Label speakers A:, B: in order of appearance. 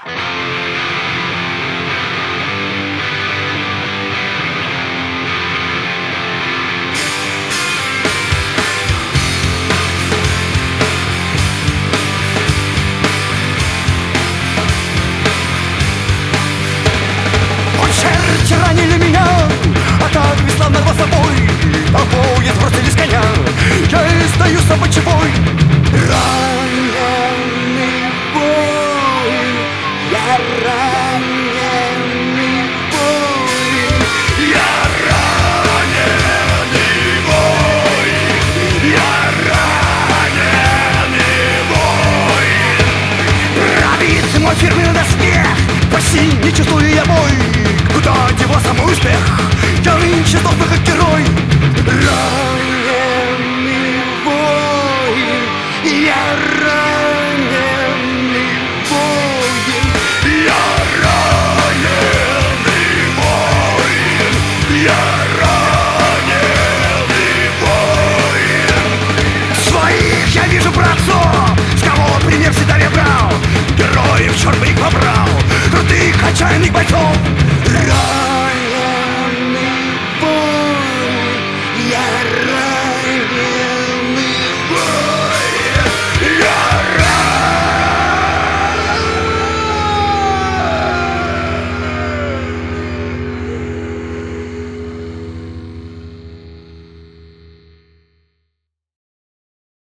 A: Черти ранили меня, а так бесславно рвал с собой. Толпой сбросили с коня, я издаю собачий вой. Раненый воин, я раненый воин, я раненый воин, я раненый воин. Пробит мой фирменный доспех, почти не чувствую я бой. Куда девался мой успех? Я нынче сдохну как герой.